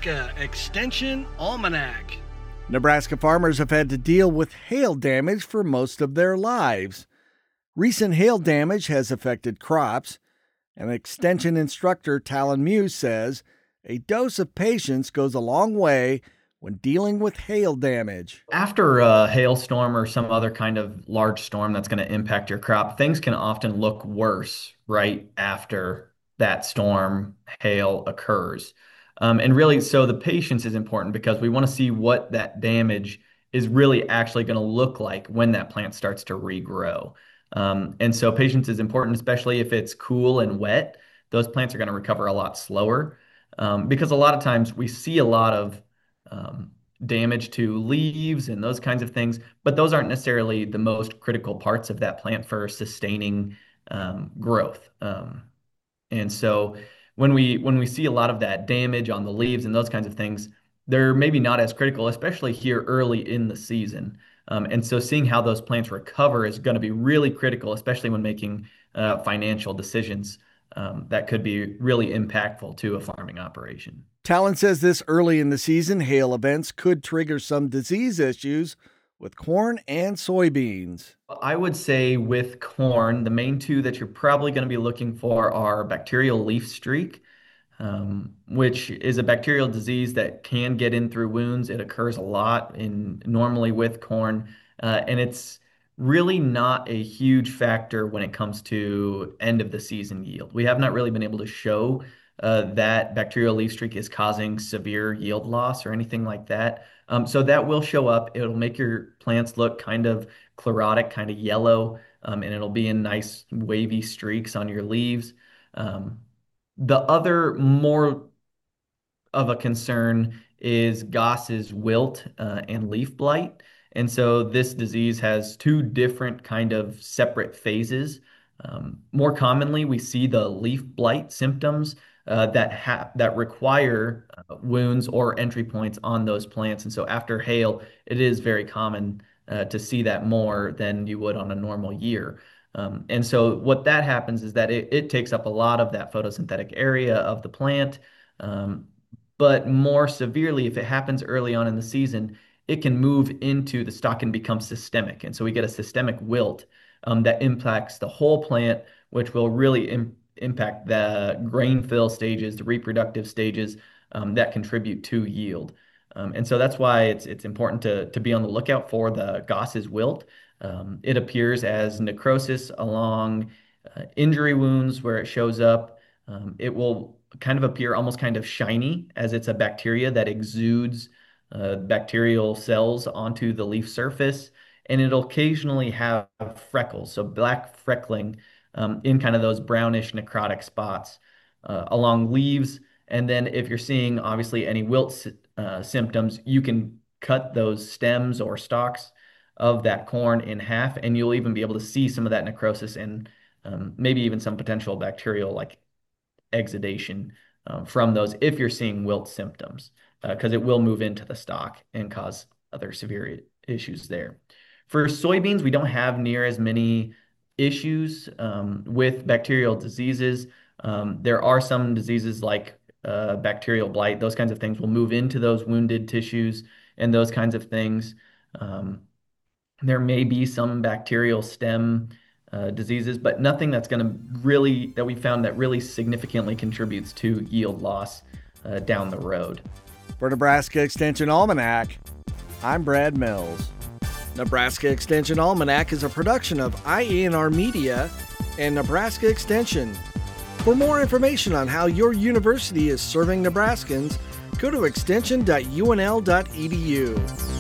Nebraska Extension Almanac. Nebraska farmers have had to deal with hail damage for most of their lives. Recent hail damage has affected crops, and Extension instructor Talon Muse says a dose of patience goes a long way when dealing with hail damage. After a hailstorm or some other kind of large storm that's going to impact your crop, things can often look worse right after that storm, hail occurs. And really, so the patience is important because we want to see what that damage is really actually going to look like when that plant starts to regrow. And so patience is important, especially if it's cool and wet. Those plants are going to recover a lot slower because a lot of times we see a lot of damage to leaves and those kinds of things, but those aren't necessarily the most critical parts of that plant for sustaining growth. And so when we see a lot of that damage on the leaves and those kinds of things, they're maybe not as critical, especially here early in the season. And so seeing how those plants recover is going to be really critical, especially when making financial decisions that could be really impactful to a farming operation. Talon says this early in the season, hail events could trigger some disease issues with corn and soybeans. I would say with corn, the main two that you're probably going to be looking for are bacterial leaf streak, which is a bacterial disease that can get in through wounds. It occurs a lot normally with corn, and it's really not a huge factor when it comes to end of the season yield. We have not really been able to show that bacterial leaf streak is causing severe yield loss or anything like that. So that will show up. It'll make your plants look kind of chlorotic, kind of yellow, and it'll be in nice wavy streaks on your leaves. The other more of a concern is Goss's wilt and leaf blight. And so this disease has two different kind of separate phases. More commonly, we see the leaf blight symptoms that require wounds or entry points on those plants. And so after hail, it is very common to see that more than you would on a normal year. And so what that happens is that it takes up a lot of that photosynthetic area of the plant. But more severely, if it happens early on in the season, it can move into the stalk and become systemic. And so we get a systemic wilt that impacts the whole plant, which will really impact the grain fill stages, the reproductive stages that contribute to yield. And so that's why it's important to be on the lookout for the Goss's wilt. It appears as necrosis along injury wounds where it shows up. It will kind of appear almost kind of shiny as it's a bacteria that exudes bacterial cells onto the leaf surface. And it'll occasionally have freckles, so black freckling in kind of those brownish necrotic spots along leaves. And then if you're seeing obviously any wilt symptoms, you can cut those stems or stalks of that corn in half, and you'll even be able to see some of that necrosis and maybe even some potential bacterial like exudation from those if you're seeing wilt symptoms, because it will move into the stalk and cause other severe issues there. For soybeans, we don't have near as many issues with bacterial diseases. There are some diseases like bacterial blight, those kinds of things will move into those wounded tissues and those kinds of things. There may be some bacterial stem diseases, but nothing that's going to really, that we found that really significantly contributes to yield loss down the road. For Nebraska Extension Almanac, I'm Brad Mills. Nebraska Extension Almanac is a production of IANR Media and Nebraska Extension. For more information on how your university is serving Nebraskans, go to extension.unl.edu.